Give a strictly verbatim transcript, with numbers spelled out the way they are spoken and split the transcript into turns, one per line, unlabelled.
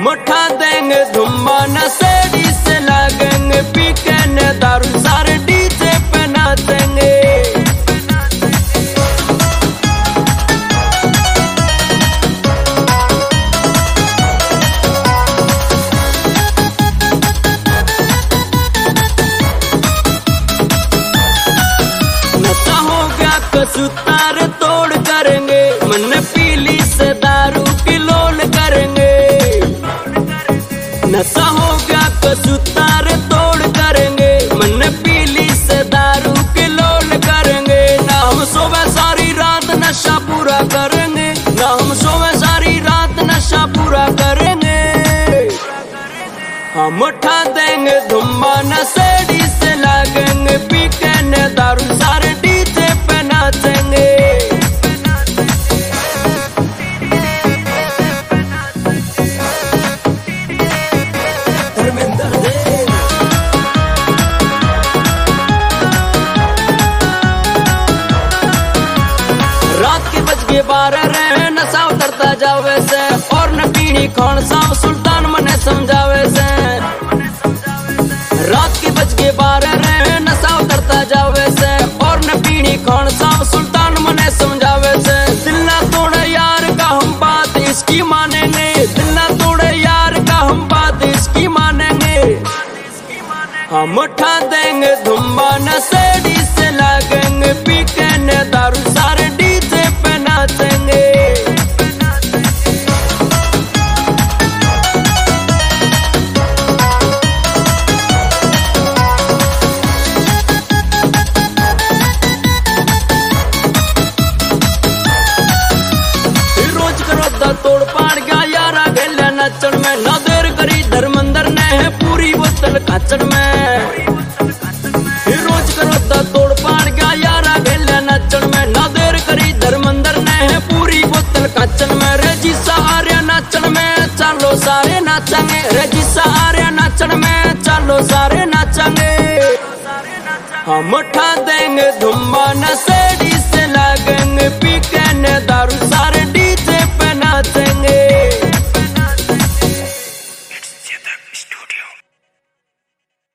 हम उठा देंगे धुम्मा नशेड़ी से लागेंगे पी के न दारू सारे डीजे पे नाचेंगे। नशा हो गया कसूतार तोड़ करेंगे मन पीली से दारू की लोल करेंगे। नशा हो गया कसूतार तोड़ करेंगे मन पीली से दारू की लोल करेंगे। ना हम सोवे सारी रात नशा पूरा करेंगे, ना हम सोवे सारी रात नशा पूरा करेंगे। हम उठा देंगे धुम्मा नशेड़ी से लागेंगे पी के न दारू सारे डीजे पे नाचेंगे। रात के बज के बारह रहे नशा उतरता जावे से और न पीनी कौन सा सुल्तान मने समझावे से। रात के बज के बारह रहे नशा उतरता जावे से और न पीनी कौन सा सुल्तान मने समझावे से। दिल ना तोड़े यार का हम बात इसकी मानेंगे, दिल ना तोड़े यार का हम बात इसकी मानेंगे। हम उठा देंगे धुम्मा नशेड़ी से लागेंगे पी के न दारू सारे डीजे पे नाचेंगे। रोज करो दा तोड़ पाड़ गया यारा गेल्या नाचण में, ना देर करी धर्मेंद्र ने है पूरी बोतल काचड़ में। रोज करो दा तोड़ पाड़ गया यारा गेल्या नाचण में, ना देर करी धर्मेंद्र ने है पूरी बोतल काचड़ में। रेजी सहारे नाचण में चालो सारे नाचेंगे, रेजी सहारे नाचण में चालो सारे नाचेंगे। हम उठा देंगे धुम्मा नशे